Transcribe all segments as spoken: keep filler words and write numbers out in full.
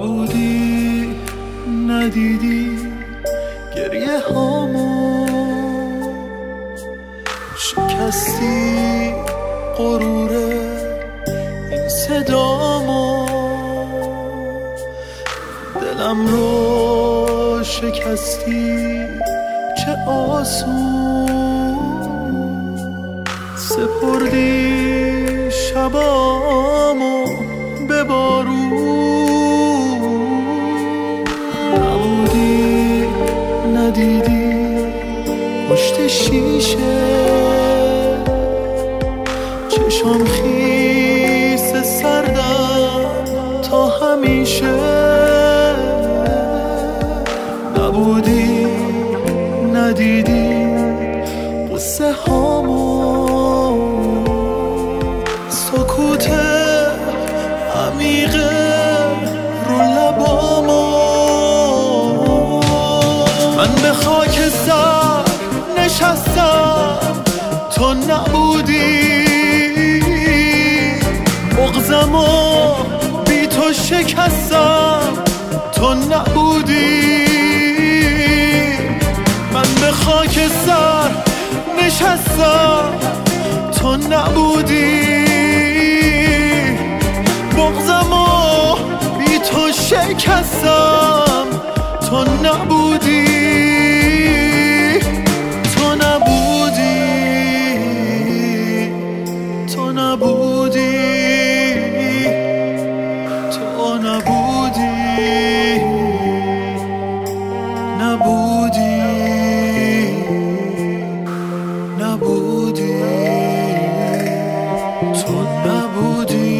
نبودی، ندیدی گریه هامو، شکستی غرور این صدامو، دلم رو شکستی چه آسون، سپردی شبامو به بارون. نبودی، ندیدی پشت شیشه، چشام خیس سردم تا همیشه. نبودی، ندیدی قصه هامو، سکوت عمیق رو لبامو. من به خاک سر نشستم تو نبودی، بغضمو بی تو شکستم تو نبودی. من به خاک سر نشستم تو نبودی، بغضمو بی تو شکستم تو نبودی. تو نبودی، تو نبودی، تو نبودی، نبودی، نبودی، تو نبودی.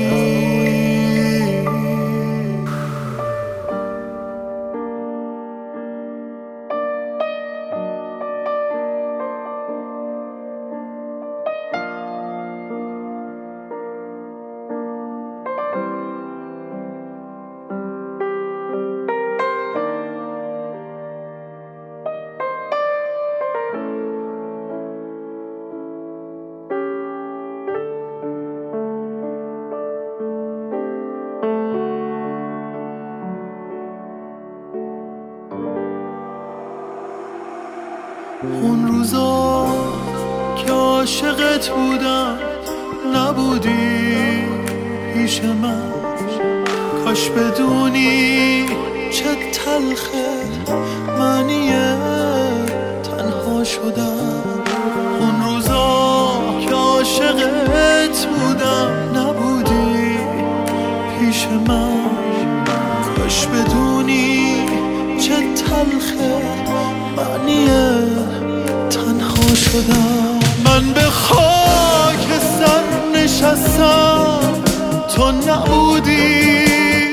اون روزا که عاشقت بودم نبودی پیش من، کاش بدونی چه تلخه معنی تنها شدم. اون روزا که عاشقت بودم نبودی پیش من، کاش بدونی چه تلخه معنی تنها شدم. من به خاک سر نشستم تو نبودی،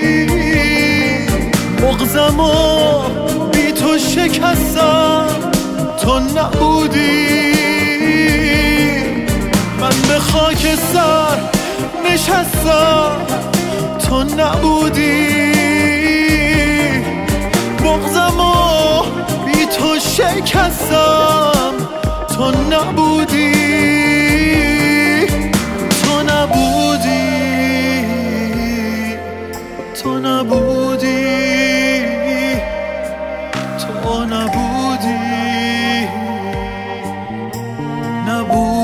بغضمو بی تو شکستم تو نبودی. من به خاک سر نشستم تو نبودی، بغضمو بی تو شکستم تو نبودی. تو نبودی، تو نبودی، تو نبودی، نبودی.